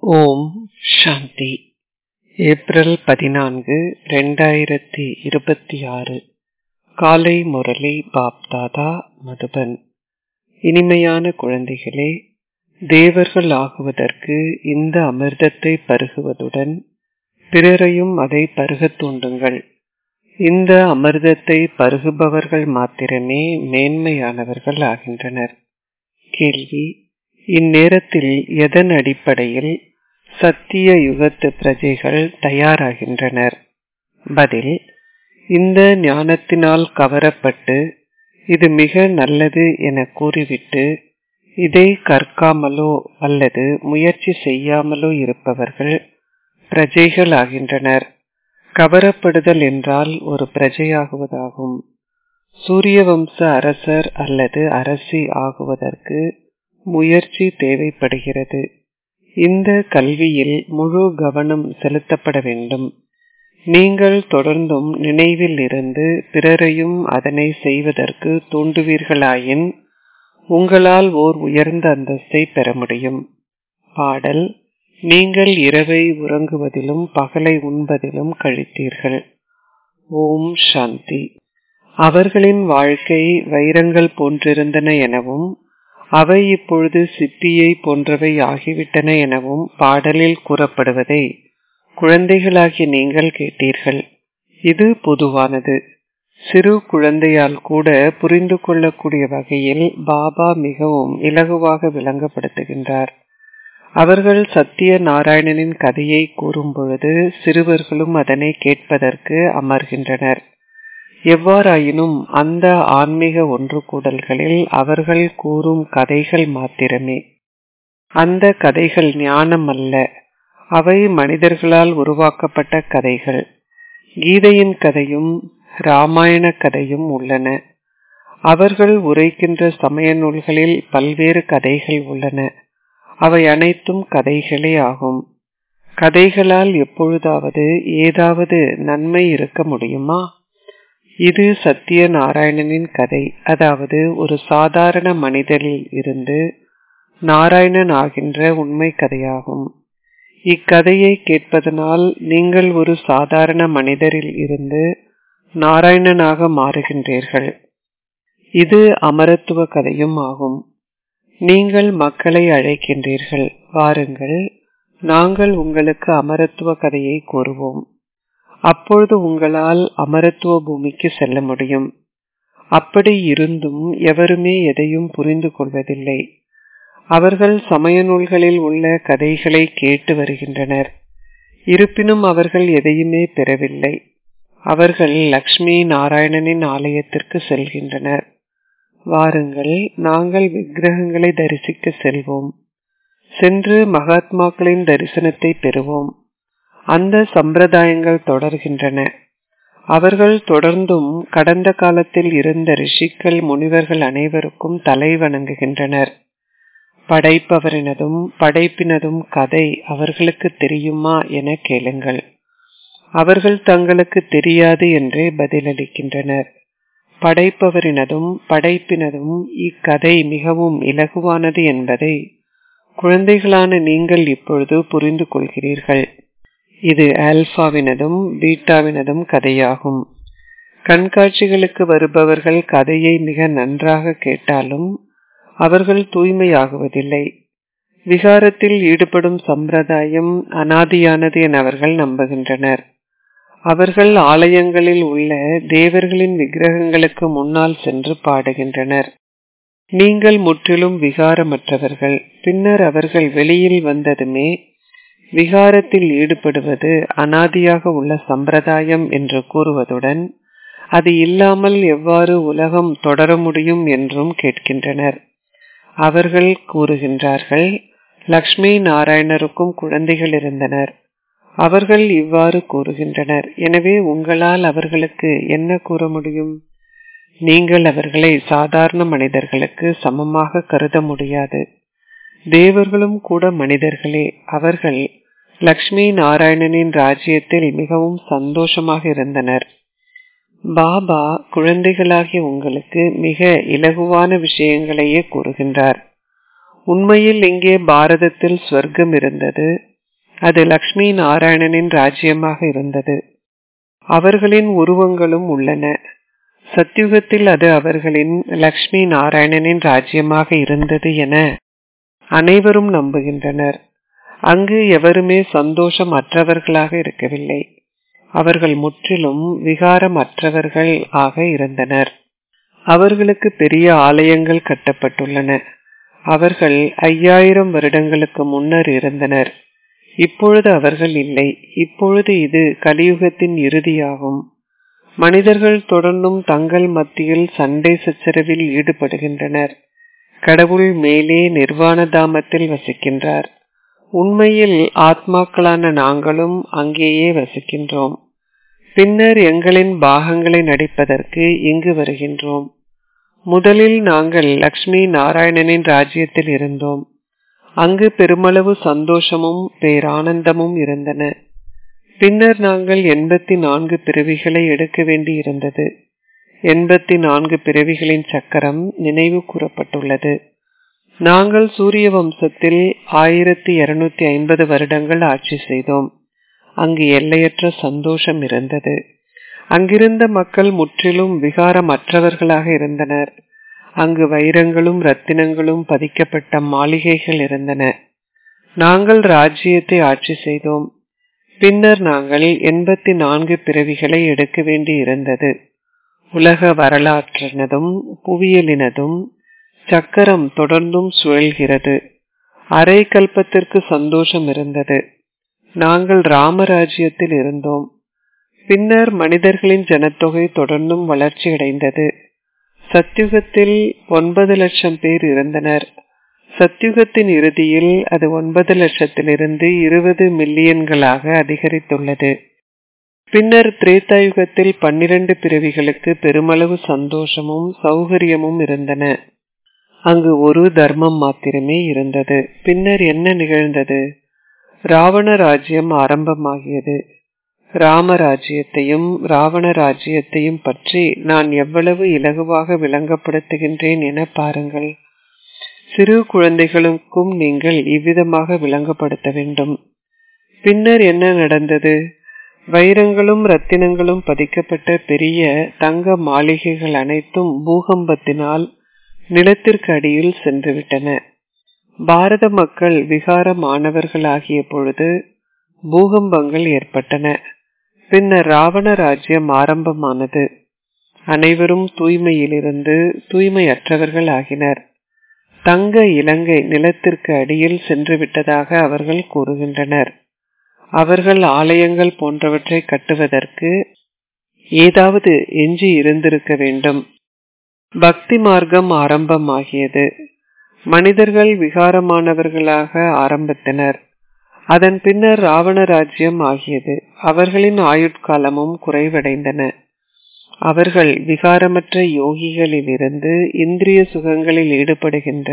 ஓம் சாந்தி. April 14, 2026. காலை முரளி பாப்தாதா, மதுபன். இனிமையான குழந்தைகளே, தேவர்கள் ஆகுவதற்கு இந்த அமிர்தத்தை பருகுவதுடன் பிறரையும் அதை பருகத் தூண்டுங்கள். இந்த அமிர்தத்தை பருகுபவர்கள் மாத்திரமே மேன்மையானவர்கள் ஆகின்றனர். கேள்வி: இந்நேரத்தில் எதன் அடிப்படையில் சத்திய யுகத்து பிரஜைகள் தயாராகின்றனர்? பதில்: இந்த ஞானத்தினால் கவரப்பட்டு இது மிக நல்லது என கூறிவிட்டு இதை கற்காமலோ அல்லது முயற்சி செய்யாமலோ இருப்பவர்கள் பிரஜைகள் ஆகின்றனர். கவரப்படுதல் என்றால் ஒரு பிரஜையாகுவதாகும். சூரிய வம்ச அரசர் அல்லது அரசி ஆகுவதற்கு முயற்சி தேவைப்படுகிறது. இந்த கல்வியில் முழு கவனம் செலுத்தப்பட வேண்டும். நீங்கள் தொடர்ந்தும் நினைவில் இருந்து பிறரையும் அதனை செய்வதற்கு தூண்டுவீர்களாயின் உங்களால் ஓர் உயர்ந்த அந்தஸ்தை பெற முடியும். பாடல்: நீங்கள் இரவை உறங்குவதிலும் பகலை உண்பதிலும் கழித்தீர்கள். ஓம் சாந்தி. அவர்களின் வாழ்க்கை வைரங்கள் போன்றிருந்தன எனவும் அவை இப்பொழுது சிப்பியை போன்றவை ஆகிவிட்டன எனவும் பாடலில் கூறப்படுவதை குழந்தைகளாகிய நீங்கள் கேட்டீர்கள். இது பொதுவானது. சிறு குழந்தையால் கூட புரிந்து கொள்ளக்கூடிய வகையில் பாபா மிகவும் இலகுவாக விளங்கப்படுத்துகின்றார். அவர்கள் சத்திய நாராயணனின் கதையை கூறும் பொழுது சிறுவர்களும் அதனை கேட்பதற்கு அமர்கின்றனர். எவ்வாறாயினும் அந்த ஆன்மீக ஒன்று கூடல்களில் அவர்கள் கூறும் கதைகள் மாத்திரமே. அந்த கதைகள் ஞானம் அல்ல, அவை மனிதர்களால் உருவாக்கப்பட்ட கதைகள். கீதையின் கதையும் ராமாயண கதையும் உள்ளன. அவர்கள் உரைக்கின்ற சமய நூல்களில் பல்வேறு கதைகள் உள்ளன. அவை அனைத்தும் கதைகளே ஆகும். கதைகளால் எப்பொழுதாவது ஏதாவது நன்மை இருக்க முடியுமா? இது சத்திய நாராயணனின் கதை, அதாவது ஒரு சாதாரண மனிதரில் இருந்து நாராயணன் ஆகின்ற உண்மை கதையாகும். இக்கதையை கேட்பதனால் நீங்கள் ஒரு சாதாரண மனிதரில் இருந்து நாராயணனாக மாறுகின்றீர்கள். இது அமரத்துவ கதையும் ஆகும். நீங்கள் மக்களை அழைக்கின்றீர்கள், வாருங்கள், நாங்கள் உங்களுக்கு அமரத்துவ கதையை கூறுவோம். அப்பொழுது உங்களால் அமரத்துவ பூமிக்கு செல்ல முடியும். அப்படி இருந்தும் எவருமே எதையும் புரிந்து கொள்வதில்லை. அவர்கள் சமய நூல்களில் உள்ள கதைகளை கேட்டு வருகின்றனர். இருப்பினும் அவர்கள் எதையுமே பெறவில்லை. அவர்கள் லக்ஷ்மி நாராயணனின் ஆலயத்திற்கு செல்கின்றனர். வாருங்கள், நாங்கள் விக்கிரகங்களை தரிசிக்க செல்வோம். சென்று மகாத்மாக்களின் தரிசனத்தை பெறுவோம். அந்த சம்பிரதாயங்கள் தொடர்கின்றன. அவர்கள் தொடர்ந்தும் கடந்த காலத்தில் இருந்த ரிஷிகள் முனிவர்கள் அனைவருக்கும் தலை வணங்குகின்றனர். படைப்பவரினதும் படைப்பினதும் கதை அவர்களுக்கு தெரியுமா என கேளுங்கள். அவர்கள் தங்களுக்கு தெரியாது என்றே பதிலளிக்கின்றனர். படைப்பவரினதும் படைப்பினதும் இக்கதை மிகவும் இலகுவானது என்பதை குழந்தைகளான நீங்கள் இப்பொழுது புரிந்து கொள்கிறீர்கள். இது ஆல்பாவினதும் பீட்டாவினதும் கதையாகும். கண்காட்சிகளுக்கு வருபவர்கள் கதையை மிக நன்றாக கேட்டாலும் அவர்கள் தூய்மையாகுவதில்லை. விகாரத்தில் ஈடுபடும் சம்பிரதாயம் அனாதியானது என அவர்கள் நம்புகின்றனர். அவர்கள் ஆலயங்களில் உள்ள தேவர்களின் விக்கிரகங்களுக்கு முன்னால் சென்று பாடுகின்றனர். நீங்கள் முற்றிலும் விகாரமற்றவர்கள். பின்னர் அவர்கள் வெளியில் வந்ததுமே விகாரத்தில் ஈடுபடுவது அனாதியாக உள்ள சம்பிரதாயம் என்று கூறுவதுடன் அது இல்லாமல் எவ்வாறு உலகம் தொடர முடியும் என்றும் கேட்கின்றனர். அவர்கள் கூறுகின்றார்கள், லக்ஷ்மி நாராயணருக்கும் குழந்தைகள் இருந்தனர். அவர்கள் இவ்வாறு கூறுகின்றனர். எனவே உங்களால் அவர்களுக்கு என்ன கூற முடியும்? நீங்கள் அவர்களை சாதாரண மனிதர்களுக்கு சமமாக கருத முடியாது. தேவர்களும் கூட மனிதர்களே. அவர்கள் லக்ஷ்மி நாராயணனின் ராஜ்யத்தில் மிகவும் சந்தோஷமாக இருந்தனர். பாபா குழந்தைகளாகிய உங்களுக்கு மிக இலகுவான விஷயங்களையே கூறுகின்றார். உண்மையில் இங்கே பாரதத்தில் ஸ்வர்க்கம் இருந்தது. அது லக்ஷ்மி நாராயணனின் ராஜ்யமாக இருந்தது. அவர்களின் உருவங்களும் உள்ளன. சத்யுகத்தில் அது அவர்களின் லக்ஷ்மி நாராயணனின் ராஜ்யமாக இருந்தது என அனைவரும் நம்புகின்றனர். அங்கு எவருமே சந்தோஷம் அற்றவர்களாக இருக்கவில்லை. அவர்கள் முற்றிலும் விகாரம் அற்றவர்கள் ஆக இருந்தனர். அவர்களுக்கு பெரிய ஆலயங்கள் கட்டப்பட்டுள்ளன. அவர்கள் 5000 வருடங்களுக்கு முன்னர் இருந்தனர். இப்பொழுது அவர்கள் இல்லை. இப்பொழுது இது கலியுகத்தின் இறுதியாகும். மனிதர்கள் தொடர்ந்தும் தங்கள் மத்தியில் சண்டை சச்சரவில் ஈடுபடுகின்றனர். கடவுள் மேலே நிர்வாண தாமத்தில் வசிக்கின்றார். உண்மையில் ஆத்மாக்களான நாங்களும் அங்கேயே வசிக்கின்றோம். பின்னர் எங்களின் பாகங்களை நடிப்பதற்கு இங்கு வருகின்றோம். முதலில் நாங்கள் லக்ஷ்மி நாராயணனின் ராஜ்யத்தில் இருந்தோம். அங்கு பெருமளவு சந்தோஷமும் பேரானந்தமும் இருந்தன. பின்னர் நாங்கள் 84 பிறவிகளை எடுக்க வேண்டி இருந்தது. 84 பிறவிகளின் சக்கரம் நினைவு கூறப்பட்டுள்ளது. நாங்கள் சூரிய வம்சத்தில் 1250 வருடங்கள் ஆட்சி செய்தோம். அங்கு எல்லையற்ற சந்தோஷம் இருந்தது. அங்கிருந்த மக்கள் முற்றிலும் விகாரம் அற்றவர்களாக இருந்தனர். அங்கு வைரங்களும் ரத்தினங்களும் பதிக்கப்பட்ட மாளிகைகள் இருந்தன. நாங்கள் ராஜ்யத்தை ஆட்சி செய்தோம். பின்னர் நாங்கள் 84 பிறவிகளை எடுக்க வேண்டி இருந்தது. உலக வரலாற்றினதும் புவியியலினதும் சக்கரம் தொடர்ந்தும் சுழல்கிறது. அரை கல்பத்திற்கு சந்தோஷம் இருந்தது. நாங்கள் ராமராஜ்யத்தில் இருந்தோம். பின்னர் மனிதர்களின் ஜனத்தொகை தொடர்ந்தும் வளர்ச்சி அடைந்தது. சத்யுகத்தில் 9 லட்சம் பேர் இருந்தனர். சத்யுகத்தின் இறுதியில் அது 9 லட்சத்திலிருந்து 20 மில்லியன்களாக அதிகரித்துள்ளது. பின்னர் திரேதாயுகத்தில் 12 பிறவிகளுக்கு பெருமளவு சந்தோஷமும் சௌகரியமும் இருந்தன. அங்கு ஒரு தர்மம் மாத்திரமே இருந்தது. பின்னர் என்ன நிகழ்ந்தது? ராவண ராஜ்யம் ஆரம்பமாகியது. ராமராஜ்யத்தையும் ராவண ராஜ்யத்தையும் பற்றி நான் எவ்வளவு இலகுவாக விளங்கப்படுத்துகின்றேன் என பாருங்கள். சிறு குழந்தைகளுக்கும் நீங்கள் இவ்விதமாக விளங்கப்படுத்த வேண்டும். பின்னர் என்ன நடந்தது? வைரங்களும் ரத்தினங்களும் பதிக்கப்பட்ட பெரிய தங்க மாளிகைகள் அனைத்தும் பூகம்பத்தினால் நிலத்திற்கு அடியில் சென்றுவிட்டன. பாரத மக்கள் விகாரமானவர்கள் ஆகிய பொழுது பூகம்பங்கள் ஏற்பட்டன. பின்னர் ராவண ராஜ்யம் ஆரம்பமானது. அனைவரும் தூய்மையிலிருந்து தூய்மையற்றவர்கள் ஆகினர். தங்க இலங்கை நிலத்திற்கு அடியில் சென்று விட்டதாக அவர்கள் கூறுகின்றனர். அவர்கள் ஆலயங்கள் போன்றவற்றை கட்டுவதற்கு ஏதாவது எஞ்சி இருந்திருக்க வேண்டும். பக்தி மார்க்கம் ஆரம்பமாகியது. மனிதர்கள் விகாரமானவர்களாக ஆரம்பித்தனர். அதன் பின்னர் ராவண ராஜ்யம் ஆகியது. அவர்களின் ஆயுட்காலமும் குறைவடைந்தன. அவர்கள் விகாரமற்ற யோகிகளிலிருந்து இந்திரிய சுகங்களில் ஈடுபடுகின்ற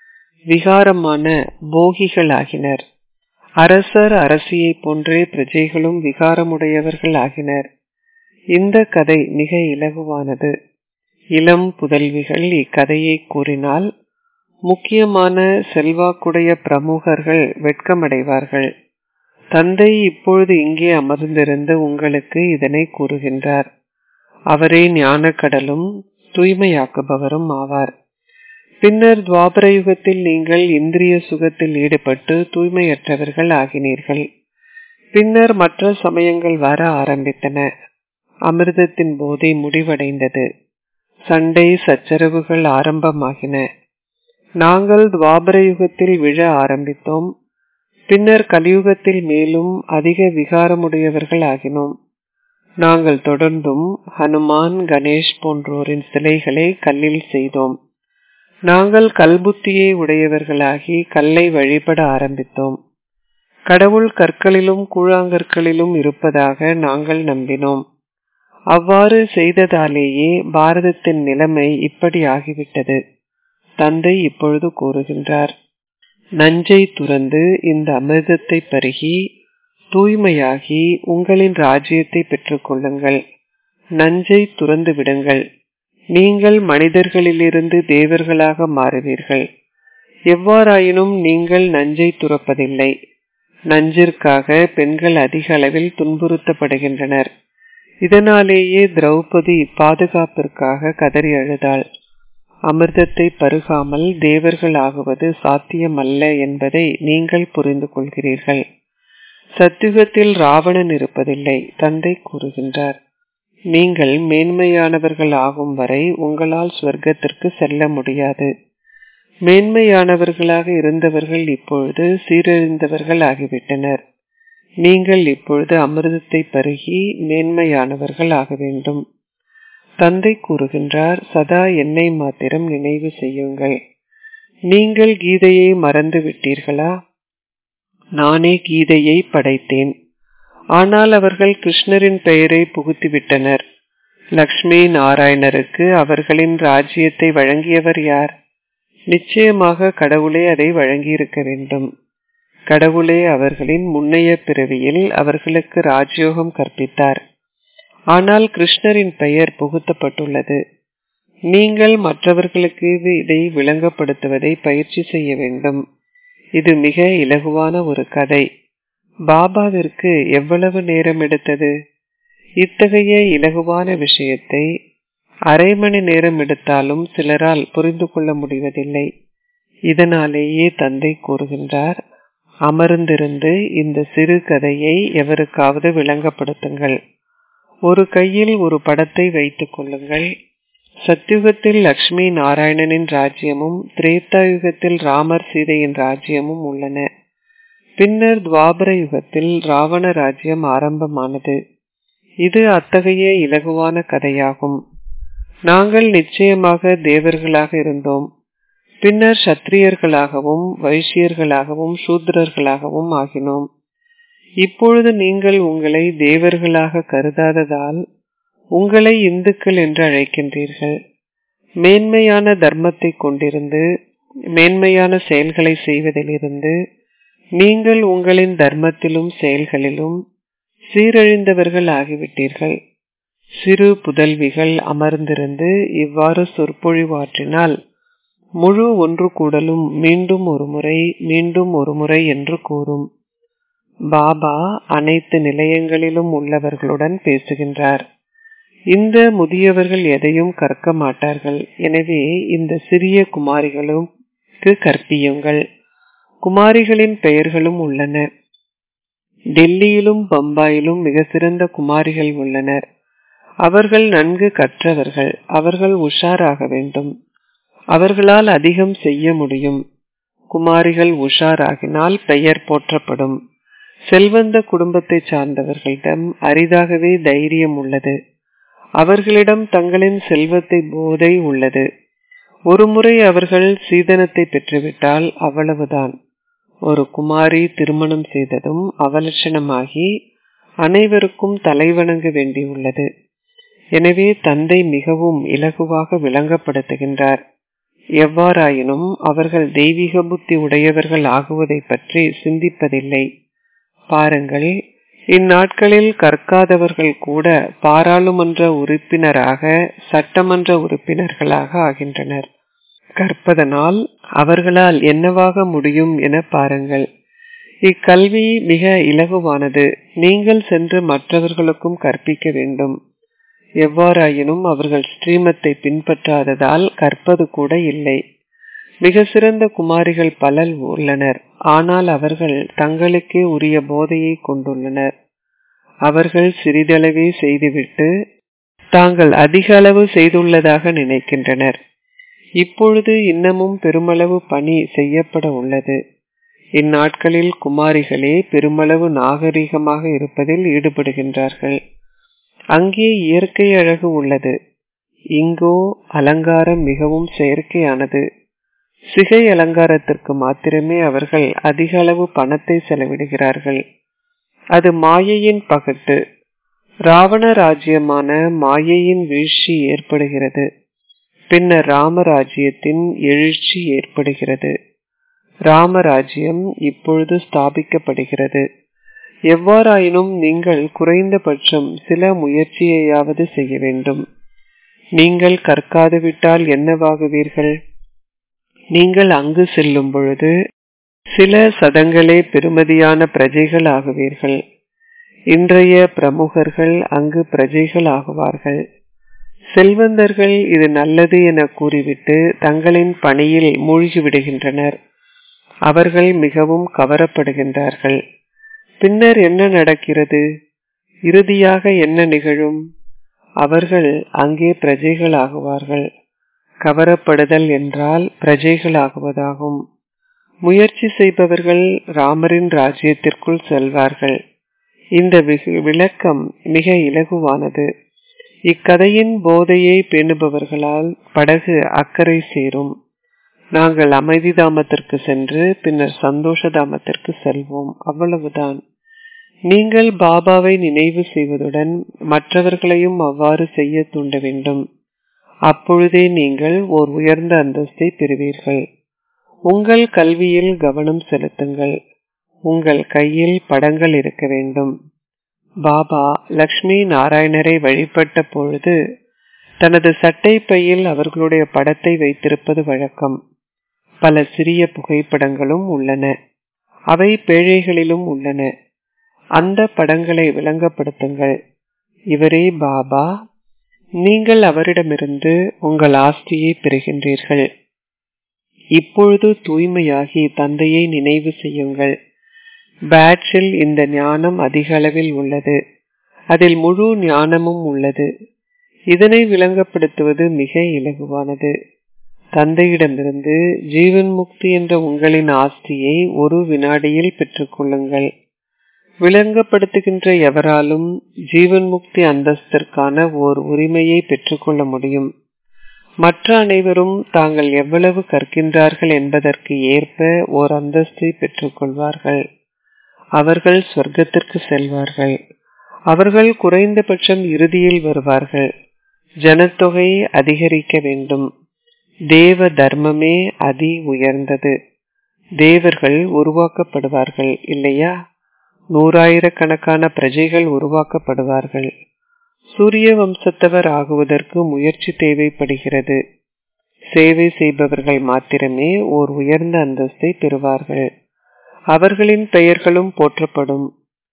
விகாரமான போகிகள் ஆகினர். அரசர் அரசியை போன்றே பிரஜைகளும் விகாரமுடையவர்கள் ஆகினர். இந்த கதை மிக இலகுவானது. இளம் புதல்விகள் இக்கதையை கூறினால் முக்கியமான செல்வாக்குடைய பிரமுகர்கள் வெட்கமடைவார்கள். தந்தை இப்பொழுது இங்கே அமர்ந்திருந்து உங்களுக்கு இதனை கூறுகின்றார். அவரே ஞானக்கடலும் தூய்மையாக்குபவரும் ஆவார். பின்னர் துவாபர யுகத்தில் நீங்கள் இந்திரிய சுகத்தில் ஈடுபட்டு தூய்மையற்றவர்கள் ஆகினீர்கள். பின்னர் மற்ற சமயங்கள் வர ஆரம்பித்தன. அமிர்தத்தின் போதை முடிவடைந்தது. சண்டை சச்சரவுகள் ஆரம்பமாகின. நாங்கள் துவாபர யுகத்தில் விழ ஆரம்பித்தோம். பின்னர் கலியுகத்தில் மேலும் அதிக விகாரமுடையவர்கள் ஆகினோம். நாங்கள் தொடர்ந்தும் ஹனுமான் கணேஷ் போன்றோரின் சிலைகளை கல்லில் செய்தோம். நாங்கள் கல்புத்தியை உடையவர்களாகி கல்லை வழிபட ஆரம்பித்தோம். கடவுள் கற்களிலும் கூழாங்கற்களிலும் இருப்பதாக நாங்கள் நம்பினோம். அவ்வாறு செய்ததாலேயே பாரதத்தின் நிலைமை இப்படி ஆகிவிட்டது. தந்தை இப்பொழுது கூறுகின்றார், நஞ்சை துறந்து இந்த அமிர்தத்தை பருகி தூய்மையாகி உங்களின் ராஜ்யத்தை பெற்றுக் கொள்ளுங்கள். நஞ்சை துறந்து விடுங்கள். நீங்கள் மனிதர்களிலிருந்து தேவர்களாக மாறுவீர்கள். எவ்வாறாயினும் நீங்கள் நஞ்சை துறப்பதில்லை. நஞ்சிற்காக பெண்கள் அதிக அளவில் துன்புறுத்தப்படுகின்றனர். இதனாலேயே திரௌபதி பாதுகாப்பிற்காக கதறி அழுதாள். அமிர்தத்தை பருகாமல் தேவர்கள் ஆகுவது சாத்தியமல்ல என்பதை நீங்கள் புரிந்து கொள்கிறீர்கள். சத்யுகத்தில் ராவணன் இருப்பதில்லை, தந்தை கூறுகின்றார். நீங்கள் மேன்மையானவர்கள் ஆகும் வரை உங்களால் ஸ்வர்க்கத்திற்கு செல்ல முடியாது. மேன்மையானவர்களாக இருந்தவர்கள் இப்பொழுது சீரழிந்தவர்கள் ஆகிவிட்டனர். நீங்கள் இப்பொழுது அமிர்தத்தை பருகி மேன்மையானவர்கள் ஆக வேண்டும். தந்தை கூறுகின்றார், சதா என்னை மாத்திரம் நினைவு செய்யுங்கள். நீங்கள் கீதையை மறந்து விட்டீர்களா? நானே கீதையை படைத்தேன். ஆனால் அவர்கள் கிருஷ்ணரின் பெயரை புகுத்திவிட்டனர். லக்ஷ்மி நாராயணருக்கு அவர்களின் ராஜ்யத்தை வழங்கியவர் யார்? நிச்சயமாக கடவுளே அதை வழங்கியிருக்க வேண்டும். கடவுளே அவர்களின் முன்னைய பிறவியில் அவர்களுக்கு ராஜயோகம் கற்பித்தார். ஆனால் கிருஷ்ணரின் பெயர் புகுத்தப்பட்டுள்ளது. நீங்கள் மற்றவர்களுக்கு இதை விளங்கப்படுத்துவதை பயிற்சி செய்ய வேண்டும். இது மிக இலகுவான ஒரு கதை. பாபாவிற்கு எவ்வளவு நேரம் எடுத்தது? இத்தகைய இலகுவான விஷயத்தை அரை மணி நேரம் எடுத்தாலும் சிலரால் புரிந்து கொள்ள முடிவதில்லை. இதனாலேயே தந்தை கூறுகின்றார், அமர்ந்திருந்து இந்த சிறு கதையை எவருக்காவது விளங்கப்படுத்துங்கள். ஒரு கையில் ஒரு படத்தை வைத்துக் கொள்ளுங்கள். சத்யுகத்தில் லக்ஷ்மி நாராயணனின் ராஜ்யமும் திரேதாயுகத்தில் ராமர் சீதையின் ராஜ்யமும் உள்ளன. பின்னர் துவாபர யுகத்தில் ராவண ராஜ்யம் ஆரம்பமானது. இது அத்தகைய இலகுவான கதையாகும். நாங்கள் நிச்சயமாக தேவர்களாக இருந்தோம். பின்னர் சத்திரியர்களாகவும் வைசியர்களாகவும் சூத்திரர்களாகவும் ஆகினோம். இப்பொழுது நீங்கள் உங்களை தேவர்களாக கருதாததால் உங்களை இந்துக்கள் என்று அழைக்கின்றீர்கள். மேன்மையான தர்மத்தை கொண்டிருந்து மேன்மையான செயல்களை செய்வதிலிருந்து நீங்கள் உங்களின் தர்மத்திலும் செயல்களிலும் சீரழிந்தவர்கள் ஆகிவிட்டீர்கள். சிறு புதல்விகள் அமர்ந்திருந்து இவ்வாறு சொற்பொழிவாற்றினால் முழு ஒன்று கூடலும் மீண்டும் ஒரு முறை என்று கூறும். பாபா அனைத்து நிலையங்களிலும் உள்ளவர்களுடன் பேசுகின்றார். இந்த முதியவர்கள் எதையும் கற்க மாட்டார்கள். எனவே இந்த சிறிய குமாரிகளுக்கு கற்பியுங்கள். குமாரிகளின் பெயர்களும் உள்ளன. டெல்லியிலும் பம்பாயிலும் மிக சிறந்த குமாரிகள் உள்ளனர். அவர்கள் நன்கு கற்றவர்கள். அவர்கள் உஷாராக வேண்டும். அவர்களால் அதிகம் செய்ய முடியும். குமாரிகள் உஷாராகினால் பெயர் போற்றப்படும். செல்வந்த குடும்பத்தை சார்ந்தவர்களிடம் அரிதாகவே தைரியம் உள்ளது. அவர்களிடம் தங்களின் செல்வத்தை போதை உள்ளது. ஒருமுறை அவர்கள் சீதனத்தை பெற்றுவிட்டால் அவ்வளவுதான். ஒரு குமாரி திருமணம் செய்ததும் அவலட்சணமாகி அனைவருக்கும் தலைவணங்க வேண்டியுள்ளது. எனவே தந்தை மிகவும் இலகுவாக விளங்கப்படுத்துகின்றார். எவ்வாறாயினும் அவர்கள் தெய்வீக புத்தி உடையவர்கள் ஆகுவதை பற்றி சிந்திப்பதில்லை. பாருங்கள், இந்நாட்களில் கற்காதவர்கள் கூட பாராளுமன்ற உறுப்பினராக சட்டமன்ற உறுப்பினர்களாக ஆகின்றனர். கற்பதனால் அவர்களால் என்னவாக முடியும் என பாருங்கள். இக்கல்வி மிக இலகுவானது. நீங்கள் சென்று மற்றவர்களுக்கும் கற்பிக்க வேண்டும். எவ்வாறாயினும் அவர்கள் ஸ்ரீமத்தை பின்பற்றாததால் கற்பது கூட இல்லை. மிக சிறந்த குமாரிகள் பலர் உள்ளனர். ஆனால் அவர்கள் தங்களுக்கே உரிய போதையை கொண்டுள்ளனர். அவர்கள் சிறிதளவே செய்துவிட்டு தாங்கள் அதிக அளவு செய்துள்ளதாக நினைக்கின்றனர். இப்பொழுது இன்னமும் பெருமளவு பணி செய்யப்பட உள்ளது. இந்நாட்களில் குமாரிகளே பெருமளவு நாகரிகமாக இருப்பதில் ஈடுபடுகின்றார்கள். அங்கே இயற்கை அழகு உள்ளது. இங்கோ அலங்காரம் மிகவும் செயற்கையானது. சிகை அலங்காரத்திற்கு மாத்திரமே அவர்கள் அதிக அளவு பணத்தை செலவிடுகிறார்கள். அது மாயையின் பகட்டு. ராவண ராஜ்யமான மாயையின் வீழ்ச்சி ஏற்படுகிறது. பின்னர் ராமராஜ்யத்தின் எழுச்சி ஏற்படுகிறது. ராமராஜ்யம் இப்பொழுது ஸ்தாபிக்கப்படுகிறது. எவ்வாறாயினும் நீங்கள் குறைந்தபட்சம் சில முயற்சியையாவது செய்ய வேண்டும். நீங்கள் கற்காது விட்டால் என்னவாகுவீர்கள்? நீங்கள் அங்கு செல்லும் பொழுது சில சதங்களே பெருமதியான பிரஜைகள் ஆகுவீர்கள். இன்றைய பிரமுகர்கள் அங்கு பிரஜைகள் ஆகுவார்கள். செல்வந்தர்கள் இது நல்லது என கூறிவிட்டு தங்களின் பணியில் மூழ்கி விடுகின்றனர். அவர்கள் மிகவும் கவரப்படுகின்றார்கள். பின்னர் என்ன நடக்கிறது? இறுதியாக என்ன நிகழும்? அவர்கள் அங்கே பிரஜைகள் ஆகுவார்கள். கவரப்படுதல் என்றால் பிரஜைகள் ஆகுவதாகும். முயற்சி செய்பவர்கள் ராமரின் ராஜ்யத்திற்குள் செல்வார்கள். இந்த விளக்கம் மிக இலகுவானது. இக்கதையின் போதையை பேணுபவர்களால் படகு அக்கறை சேரும். நாங்கள் அமைதி தாமத்திற்கு சென்று பின்னர் சந்தோஷ தாமத்திற்கு செல்வோம். அவ்வளவுதான். நீங்கள் பாபாவை நினைவு செய்வதுடன் மற்றவர்களையும் அவ்வாறு செய்ய தூண்ட வேண்டும். அப்பொழுதே நீங்கள் ஓர் உயர்ந்த அந்தஸ்தை பெறுவீர்கள். உங்கள் கல்வியில் கவனம் செலுத்துங்கள். உங்கள் கையில் படங்கள் இருக்க வேண்டும். பாபா லக்ஷ்மி நாராயணரை வழிபட்ட பொழுது தனது சட்டை பையில் அவர்களுடைய படத்தை வைத்திருப்பது வழக்கம். பல சிறிய புகைப்படங்களும் உள்ளன. அவை பேழைகளிலும் உள்ளன. அந்த படங்களை விளங்கப்படுத்துங்கள். இவரே பாபா. நீங்கள் அவரிடமிருந்து உங்கள் ஆஸ்தியை பெறுகின்றீர்கள். இப்பொழுது தூய்மையாகி தந்தையை நினைவு செய்யுங்கள். பேட்சில் இந்த ஞானம் அதிக அளவில் உள்ளது. அதில் முழு ஞானமும் உள்ளது. இதனை விளங்கப்படுத்துவது மிக இலகுவானது. தந்தையிடமிருந்து ஜீவன் முக்தி என்ற உங்களின் ஆஸ்தியை ஒரு வினாடியில் பெற்றுக் கொள்ளுங்கள். விளங்கப்படுத்துகின்ற எவராலும் ஜீவன் முக்தி அந்தஸ்திற்கான ஓர் உரிமையை பெற்றுக்கொள்ள முடியும். மற்ற அனைவரும் தாங்கள் எவ்வளவு கற்கின்றார்கள் என்பதற்கு ஏற்ப ஓர் அந்தஸ்தை பெற்றுக் கொள்வார்கள். அவர்கள் சொர்க்கத்திற்கு செல்வார்கள். அவர்கள் குறைந்தபட்சம் இறுதியில் வருவார்கள். ஜனத்தொகை அதிகரிக்க வேண்டும். தேவ தர்மமே அதி உயர்ந்தது. தேவர்கள் உருவாக்கப்படுவார்கள் இல்லையா? 100,000கணக்கான பிரஜைகள் உருவாக்கப்படுவார்கள். சூரிய வம்சத்தவர் ஆகுவதற்கு முயற்சி தேவைப்படுகிறது. சேவை செய்பவர்கள் மாத்திரமே ஓர் உயர்ந்த அந்தஸ்தை பெறுவார்கள். அவர்களின் பெயர்களும் போற்றப்படும்.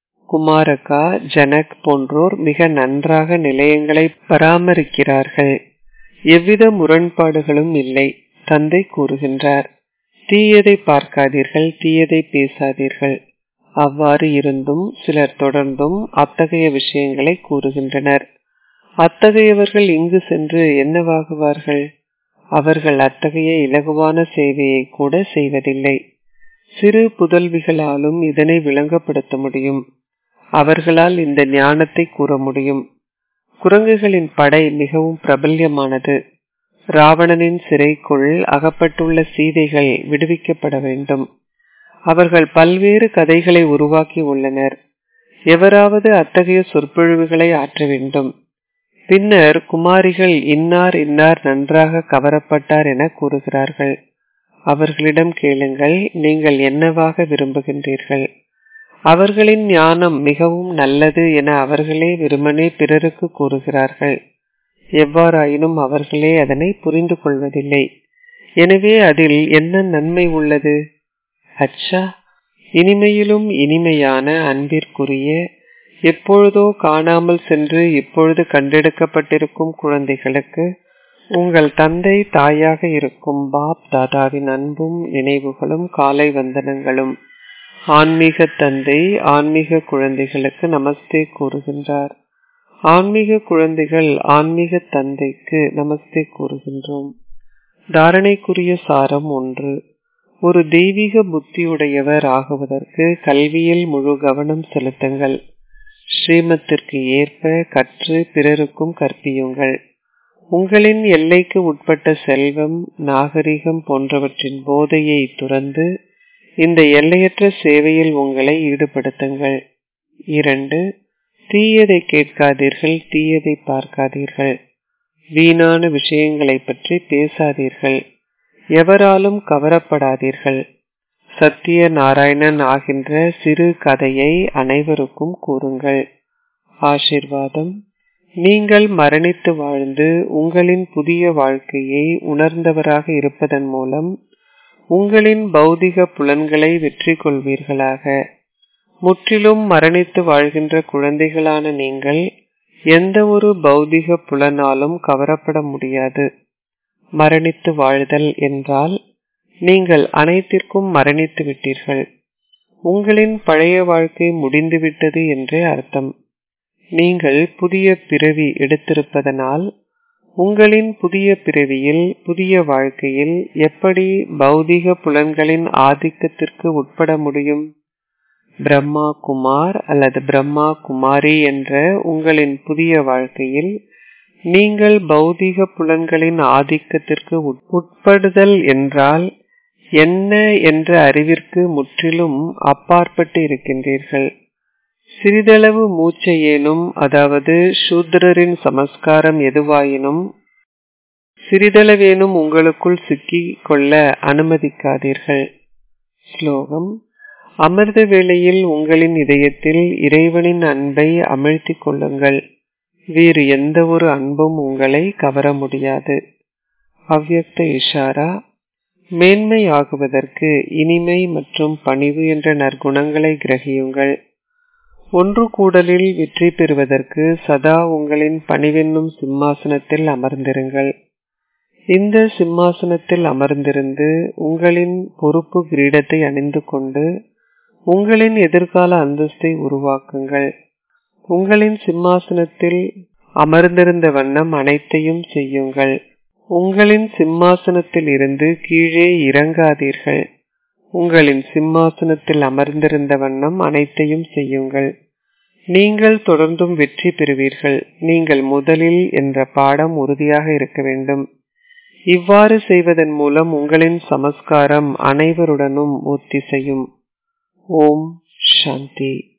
குமாரகா, ஜனக் போன்றோர் மிக நன்றாக நிலையங்களை பராமரிக்கிறார்கள். எவ்வித முரண்பாடுகளும் இல்லை. தந்தை கூறுகின்றார், தீயதை பார்க்காதீர்கள், தீயதை பேசாதீர்கள். அவ்வாறு இருந்தும் சிலர் தொடர்ந்தும் அத்தகைய விஷயங்களை கூறுகின்றனர். அத்தகையவர்கள் இங்கு சென்று என்னவாகுவார்கள்? அவர்கள் அத்தகைய இலகுவான சேவையை கூட செய்வதில்லை. சிறு புதல்விகளாலும் இதனை விளங்கப்படுத்த முடியும். அவர்களால் இந்த ஞானத்தை கூற முடியும். குரங்குகளின் படை மிகவும் பிரபல்யமானது. ராவணனின் சிறைக்குள் அகப்பட்டுள்ள சீதைகள் விடுவிக்கப்பட வேண்டும். அவர்கள் பல்வேறு கதைகளை உருவாக்கி உள்ளனர். எவராவது அத்தகைய சொற்பொழிவுகளை ஆற்ற வேண்டும். பின்னர் குமாரிகள் இன்னார் இன்னார் நன்றாக கவரப்பட்டார் என கூறுகிறார்கள். அவர்களிடம் கேளுங்கள், நீங்கள் என்னவாக விரும்புகின்றீர்கள்? அவர்களின் ஞானம் மிகவும் நல்லது என அவர்களே வெறுமனே பிறருக்கு கூறுகிறார்கள். எவ்வாறாயினும் அவர்களே அதனை புரிந்து கொள்வதில்லை. எனவே அதில் என்ன நன்மை உள்ளது? அச்சா, இனிமையிலும் இனிமையான அன்பிற்குரிய, எப்பொழுதோ காணாமல் சென்று இப்பொழுது கண்டெடுக்கப்பட்டிருக்கும் குழந்தைகளுக்கு உங்கள் தந்தை தாயாக இருக்கும் பாப் தாதாவின் அன்பும் நினைவுகளும் காலை வந்தனங்களும். ஆன்மீக தந்தை ஆன்மீக குழந்தைகளுக்கு நமஸ்தே கூறுகின்றார். ஆன்மீக குழந்தைகள் ஆன்மீக தந்தைக்கு நமஸ்தே கூறுகின்றோம். தாரணைக்குரிய சாரம் 1. ஒரு தெய்வீக புத்தியுடையவர் ஆகுவதற்கு கல்வியில் முழு கவனம் செலுத்துங்கள். ஸ்ரீமத்திற்கு ஏற்ப கற்று பிறருக்கும் கற்பியுங்கள். உங்களின் எல்லைக்கு உட்பட்ட செல்வம், நாகரிகம் போன்றவற்றின் போதையை துறந்து இந்த எல்லையற்ற சேவையில் உங்களை ஈடுபடுத்துங்கள். 2. தீயதை கேட்காதீர்கள், தீயதை பார்க்காதீர்கள். வீணான விஷயங்களை பற்றி பேசாதீர்கள். எவராலும் கவரப்படாதீர்கள். சத்திய நாராயணன் ஆகின்ற சிறு கதையை அனைவருக்கும் கூறுங்கள். ஆசீர்வாதம். நீங்கள் மரணித்து வாழ்ந்து உங்களின் புதிய வாழ்க்கையை உணர்ந்தவராக இருப்பதன் மூலம் உங்களின் பௌதிக புலன்களை வெற்றி கொள்வீர்களாக. முற்றிலும் மரணித்து வாழ்கின்ற குழந்தைகளான நீங்கள் எந்த ஒரு பௌதிக புலனாலும் கவரப்பட முடியாது. மரணித்து வாழ்தல் என்றால் நீங்கள் அனைத்திற்கும் மரணித்து விட்டீர்கள். உங்களின் பழைய வாழ்க்கை முடிந்துவிட்டது என்றே அர்த்தம். நீங்கள் புதிய பிறவி எடுத்திருப்பதனால் உங்களின் புதிய பிறவியில் புதிய வாழ்க்கையில் எப்படி பௌதிக புலன்களின் ஆதிக்கத்திற்கு உட்பட முடியும்? பிரம்மா குமார் அல்லது பிரம்மா குமாரி என்ற உங்களின் புதிய வாழ்க்கையில் நீங்கள் பௌதிக புலன்களின் ஆதிக்கத்திற்கு உட்படுதல் என்றால் என்ன என்ற அறிவிற்கு முற்றிலும் அப்பாற்பட்டு இருக்கின்றீர்கள். சிறிதளவு மூச்சையேனும், அதாவது சூத்திரரின் சமஸ்காரம் எதுவாயினும் சிறிதளவேனும் உங்களுக்குள் சிக்கிக் கொள்ள அனுமதிக்காதீர்கள். ஸ்லோகம்: அமிர்த வேளையில் உங்களின் இதயத்தில் இறைவனின் அன்பை அமிழ்த்திக் கொள்ளுங்கள். வேறு எந்த ஒரு அன்பும் உங்களை கவர முடியாது. அவ்யக்த இஷாரா: மேன்மையாகுவதற்கு இனிமை மற்றும் பணிவு என்ற நற்குணங்களை கிரகியுங்கள். ஒன்று கூடலில் வெற்றி பெறுவதற்கு சதா உங்களின் பணிவென்னும் சிம்மாசனத்தில் அமர்ந்திருங்கள். இந்த சிம்மாசனத்தில் அமர்ந்திருந்து உங்களின் பொறுப்பு கிரீடத்தை அணிந்து கொண்டு உங்களின் எதிர்கால அந்தஸ்தை உருவாக்குங்கள். உங்களின் சிம்மாசனத்தில் அமர்ந்திருந்த வண்ணம் அனைத்தையும் செய்யுங்கள். உங்களின் சிம்மாசனத்தில் இருந்து கீழே இறங்காதீர்கள். உங்களின் சிம்மாசனத்தில் அமர்ந்திருந்த வண்ணம் அனைத்தையும் செய்யுங்கள். நீங்கள் தொடர்ந்தும் வெற்றி பெறுவீர்கள். நீங்கள் முதலில் என்ற பாடம் உறுதியாக இருக்க வேண்டும். இவ்வாறு செய்வதன் மூலம் உங்களின் சமஸ்காரம் அனைவருடனும் ஒத்திசையும். ஓம் சாந்தி.